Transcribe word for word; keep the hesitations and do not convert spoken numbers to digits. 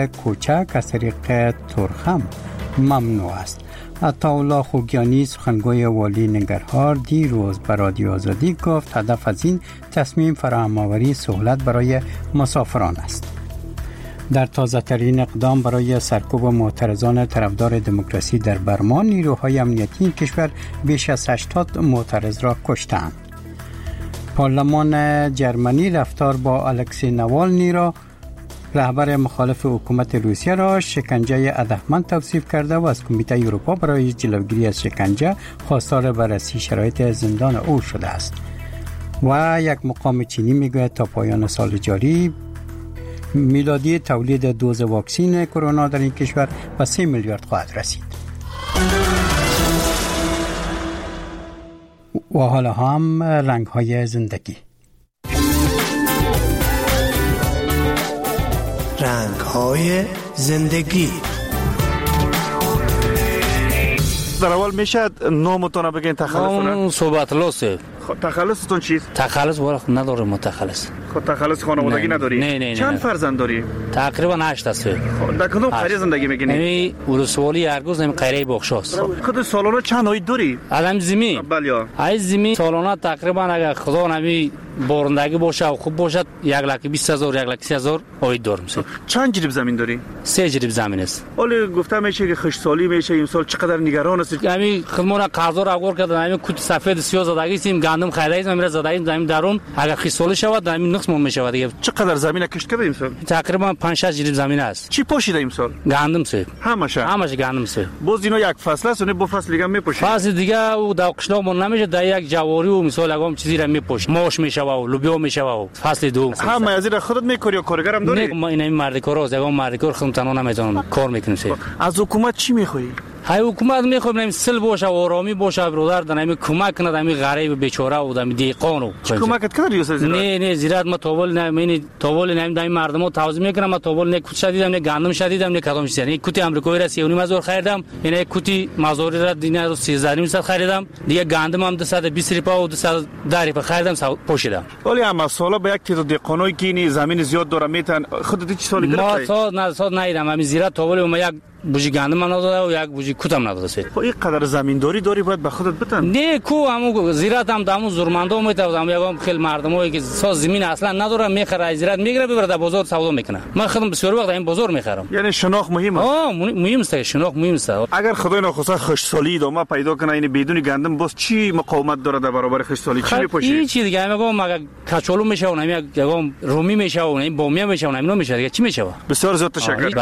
کوچک از طریق ترخم ممنوع است. عطاالله خوگیانی سخنگوی والی ننگرهار دیروز به رادیو آزادی گفت هدف از این تصمیم فراهم‌آوری سهولت برای مسافران است. در تازه ترین اقدام برای سرکوب معترضان طرفدار دموکراسی در برما، نیروهای امنیتی کشور بیش از هشتاد معترض را کشتند. پارلمان جرمنی رفتار با الکسی نوالنی را، رهبر مخالف حکومت روسیه را شکنجه هدفمند توصیف کرده و از کمیته اروپا برای جلوگیری از شکنجه خواستار بررسی شرایط زندان او شده است. و یک مقام چینی میگوید تا پایان سال جاری میلادی تولید دوز واکسن کرونا در این کشور به سه میلیارد خواهد رسید. و حالا هم رنگ های زندگی. رنگ های زندگی. در اول میشه نامتون بگین تخلصونه؟ نام صحبت لاسه. تخلصتون چیست؟ تخلص وارخ ندارم متخلص. خود تخلص خانوادگی نداری؟ نه نه نه. چند فرزند داری؟ تقریبا هشت است. در کدوم قریه زندگی میکنی؟ نمی ولسوالی ارگوز نمی قریه بخشاست. خود سالانه چند آید داری؟ آدم زمین. بله. ای زمین سالانه تقریبا اگر خدا نمی بارندگی باشه و خوب باشد یک لک بیست هزار یک لک سی هزار آید دارم. چند جریب زمین داری؟ سه جریب زمین است. ولی گفته میشه که خشک سالی میشه این سال چقدر نگران هستی؟ همین خدمون قرضا را آور کردن همین کوت سفید سیاه زدگی سیم گندم خریدیم میره زدگی زمین درون اگر خشک سالی شود همین نقص مون میشه دیگه. چقدر زمین کشت کرده این سال؟ تقریبا پنج شش جریب زمین است. چی پوشیده این سال؟ گندم سه. همشه. همشه گندم سه. باز اینا یک فصل است و با فصل دیگه میپوشه. فصل دیگه او در قشلاق مون نمیشه در یک جواری و مثال اگم چیزی را میپوشه. ماش میشه و لوبیا میشه و فصل دوم. همه از این خودت میکاری یا کارگرم داری؟ نه ما این مرد کارا از اگم مرد کار خودم تنها نمیتونم کار میکنم سه. از حکومت چی میخوای؟ های حکومت میخوام نمی سل باشه و آرامی باشه برادر دنمی کمک کنه دمی غریب بیچاره و دمی دیقانو کمکت کرد یوسف زیرات؟ نه نه زیرات ما تاول نمی تاول نمی دمی مردمو توضیح میکنم ما تاول نه کوت شدیدم نه گندم شدیدم نه کدام چیزی. یک کوتی آمریکایی را سی و نیم هزار خریدم، این یک کوتی مازوری را دینا رو سیزده و نیم صد خریدم، دیگه گندم هم دویست و بیست روپا و دویست ده روپا خریدم پوشیدم. ولی اما سالا به یک تعداد دیقانوی که این زمین زیاد داره میتن خودت چه سالی گرفتی؟ ما سال نه سال نیدم همین زیرات تاول ما یک بوجی گندم نداده و یک بوجی کوتم نداده سید. خب این قدر زمینداری داری باید به خودت بتن. نه کو همو زیرات هم دامو زورمنده میتوام یکم خیلی مردمایی که ساز زمین اصلا نداره میخره زیرات میگیره ببره در بازار سودا میکنه. من خودم بسیار وقت این بازار میخرم. یعنی شناخت مهمه. آه مهم است، شناخت مهم است. اگر خدای نخواسته خشک سالی ادامه پیدا کنه این بدون گندم باز چی مقاومت داره در برابر خشک سالی چی میپوشی؟ هیچ چیز دیگه میگم مگه کچولو میشه و نمیگم رومی میشه و این بامیه میشه و نمیشه دیگه چی میشه؟ بسیار زیاد تشکر.